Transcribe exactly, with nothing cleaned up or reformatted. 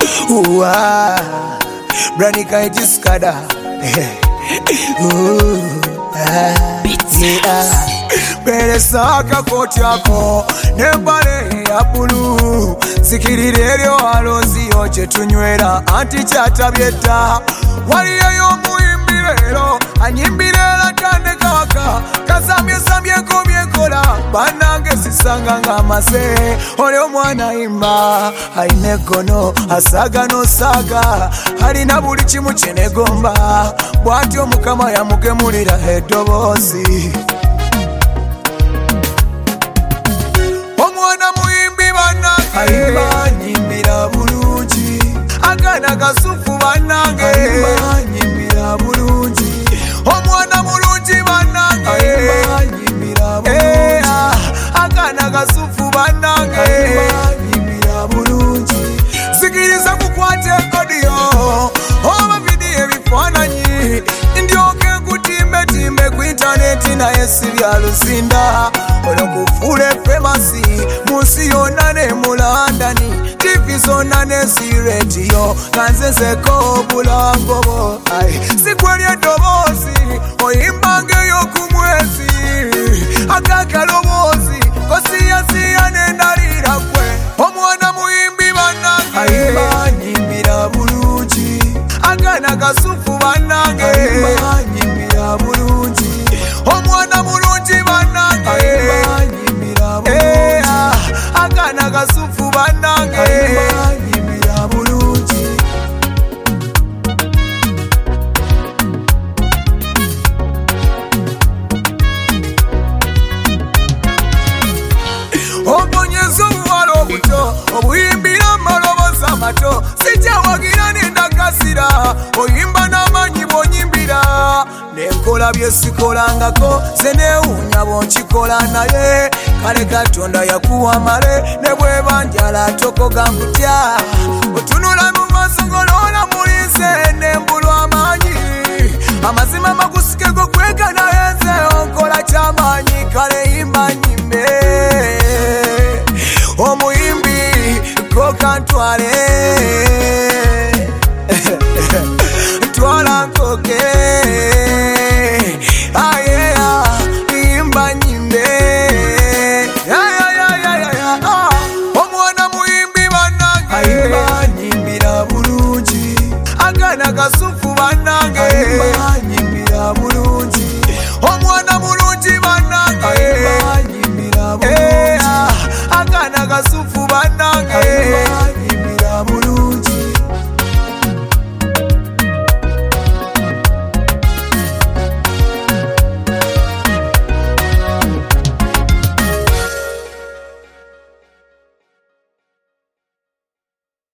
Ooh ah, Brani Kaijiskada. Ooh ah, yeah. Bere saka koti yako nembale ya bulu sikirire lyo alozi oche tunywera anti chatabyeta waliyo yomuyimbirero anyimbirera tande kawaka kasamye samye komye kola banange sisanga ngamase ole omwana imba aine kono asaga no saga alina buli kimu kyenegomba bwatyo mukama yamugemulira edobozi Aimba nyimbira bulungi akana kasufu banange Aimba nyimbira bulungi omwana mulungi banange Aimba nyimbira bulungi akana kasufu banange Aimba nyimbira bulungi sikiriza kukwate audio oba video ebifaananyi ndyoke kutimbe timbe ku internet na esibya lusinda olokufule famasi musi yona ne mulandani T V zona ne si radio kanze seko bulambo ai sikwelye dobozi oyimbange yokumwezi akakalobozi kosiya siya ne ndalira kwe omwana muyimbi banange Aimba nyimbira bulungi akana kasufu banange Aimba nyimbira bulungi omwana mulungi banange Aimba nyimbira bulungi akana kasufu banange Aimba nyimbira bulungi obonyezo obuwala obuto obuyimbira amaloboza mato sijawagira nendakasira oyimba n'amanyi bwonyimbira nenkola byesikolangako senewunya bonkikola naye kale Katonda yakuwa male ne bweba njala tokoga nkutya otunula mu maaso ngolola mulinze nembulwa amaanyi amazima makusikeko kweka nayenze onkola kyamaanyi kale yimba nyimbe omuyimbi kokantwale twala nkoke